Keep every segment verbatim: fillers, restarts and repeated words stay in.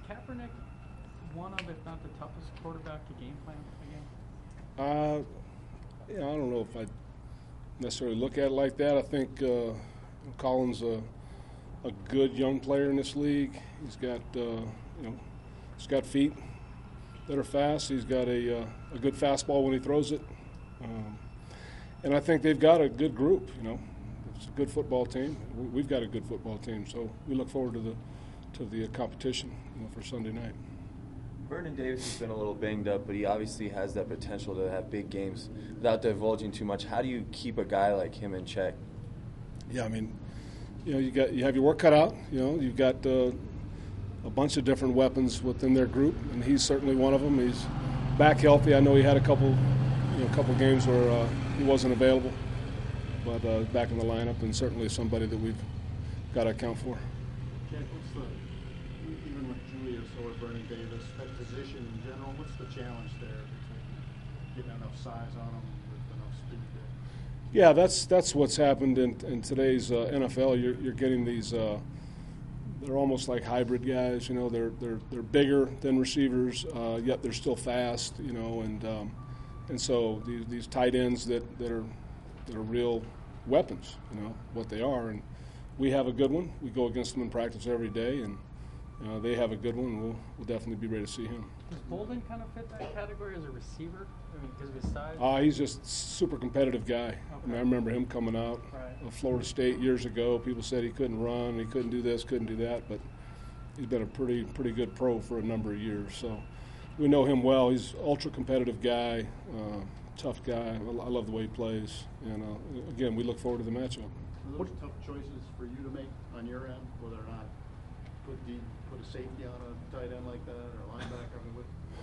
Kaepernick one of, if not the toughest quarterback to game plan again? Uh, yeah, I don't know if I necessarily look at it like that. I think uh, Collins a a good young player in this league. He's got uh, you know he's got feet that are fast. He's got a uh, a good fastball when he throws it, um, and I think they've got a good group. You know, it's a good football team. We've got a good football team, so we look forward to the to the competition, you know, for Sunday night. Vernon Davis has been a little banged up, but he obviously has that potential to have big games. Without divulging too much, how do you keep a guy like him in check? Yeah, I mean, you know, you got you have your work cut out. You know, you've got uh, a bunch of different weapons within their group, and he's certainly one of them. He's back healthy. I know he had a couple, you know, a couple games where uh, he wasn't available, but uh, back in the lineup, and certainly somebody that we've got to account for. Jack, what's the, even with Julius or Vernon Davis, that position in general, what's the challenge there between getting enough size on them with enough speed there? Yeah, that's that's what's happened in, in today's uh, N F L. You're, you're getting these. Uh, they're almost like hybrid guys. You know, they're they're they're bigger than receivers, uh, yet they're still fast. You know, and um, and so these these tight ends that, that are that are real weapons. You know what they are, and we have a good one. We go against them in practice every day, and uh, they have a good one. We'll we'll definitely be ready to see him. Does Bolden kind of fit that category as a receiver? I mean, because of his size? Uh, he's just a super competitive guy. Okay. I mean, I remember him coming out Right. of Florida State years ago. People said he couldn't run, he couldn't do this, couldn't do that, but he's been a pretty pretty good pro for a number of years. So we know him well. He's an ultra competitive guy, uh, tough guy. I love the way he plays. And uh, again, we look forward to the matchup. Are those tough choices for you to make on your end, whether or not put the, put a safety on a tight end like that or a linebacker? I mean, what,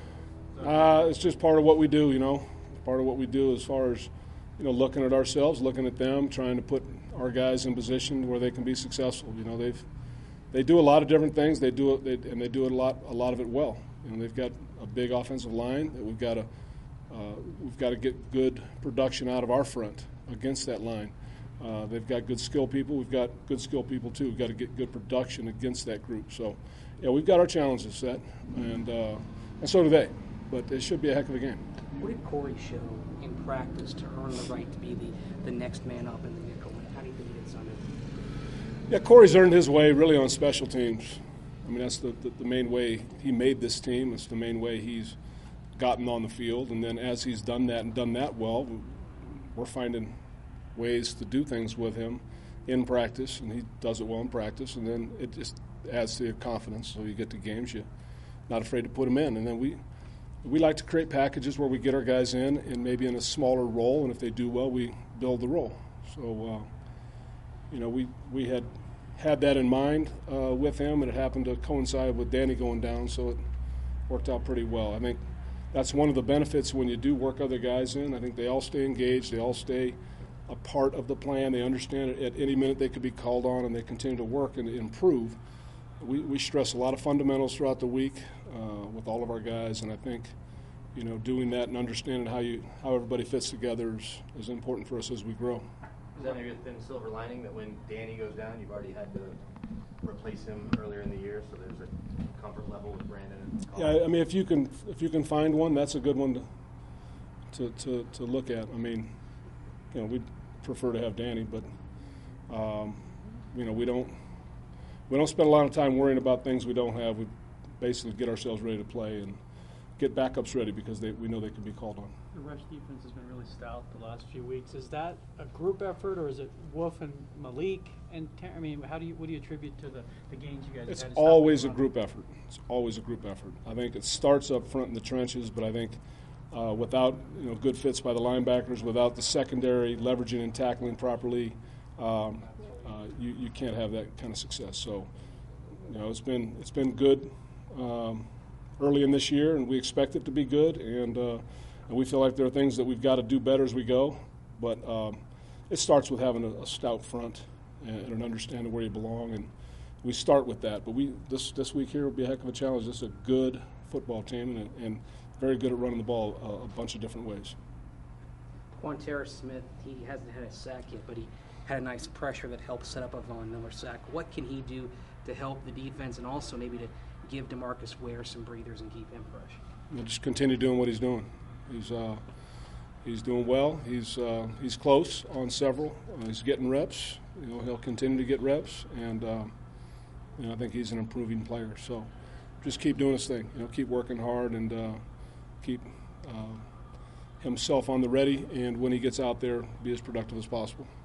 Uh, it's just part of what we do, you know. Part of what we do as far as, you know, looking at ourselves, looking at them, trying to put our guys in position where they can be successful. You know, they've they do a lot of different things. They do it, they, and they do it a lot a lot of it well. You know, they've got a big offensive line that we've got to uh, we've got to get good production out of our front against that line. Uh, they've got good skill people. We've got good skill people too. We've got to get good production against that group. So, yeah, we've got our challenges set, and uh, and so do they. But it should be a heck of a game. What did Corey show in practice to earn the right to be the, the next man up in the nickel? How do you think he did Sunday? Yeah, Corey's earned his way really on special teams. I mean, that's the, the, the main way he made this team. It's the main way he's gotten on the field. And then as he's done that and done that well, we're finding ways to do things with him in practice, and he does it well in practice. And then it just adds to your confidence. So you get to games, you're not afraid to put him in. And then we we like to create packages where we get our guys in and maybe in a smaller role, and if they do well, we build the role. So, uh, you know, we, we had had that in mind uh, with him, and it happened to coincide with Danny going down, so it worked out pretty well. I think that's one of the benefits when you do work other guys in. I think they all stay engaged. They all stay a part of the plan. They understand it at any minute they could be called on, and they continue to work and improve. We, we stress a lot of fundamentals throughout the week uh, with all of our guys, and I think, you know, doing that and understanding how you how everybody fits together is, is important for us as we grow. Is that maybe a thin silver lining that when Danny goes down, you've already had to replace him earlier in the year, so there's a comfort level with Brandon and Collins? Yeah, I mean, if you can if you can find one, that's a good one to to to, to look at. I mean, you know, we'd prefer to have Danny, but um, you know, we don't. We don't spend a lot of time worrying about things we don't have. We basically get ourselves ready to play and get backups ready because they, we know they can be called on. The rush defense has been really stout the last few weeks. Is that a group effort, or is it Wolf and Malik? And I mean, how do you what do you attribute to the, the gains you guys It's had? It's always a group effort. It's always a group effort. I think it starts up front in the trenches, but I think uh, without you know good fits by the linebackers, without the secondary leveraging and tackling properly, um, Uh, you, you can't have that kind of success. So, you know, it's been it's been good um, early in this year, and we expect it to be good. And, uh, and we feel like there are things that we've got to do better as we go. But um, it starts with having a, a stout front and, and an understanding where you belong, and we start with that. But we this this week here will be a heck of a challenge. This is a good football team and, and very good at running the ball a, a bunch of different ways. Quanterra Smith, he hasn't had a sack yet, but he had a nice pressure that helped set up a Von Miller sack. What can he do to help the defense and also maybe to give DeMarcus Ware some breathers and keep him fresh? He'll just continue doing what he's doing. He's uh, he's doing well. He's uh, he's close on several. Uh, he's getting reps. You know, he'll continue to get reps, and uh, you know, I think he's an improving player. So just keep doing his thing. You know, keep working hard and uh, keep uh, himself on the ready. And when he gets out there, be as productive as possible.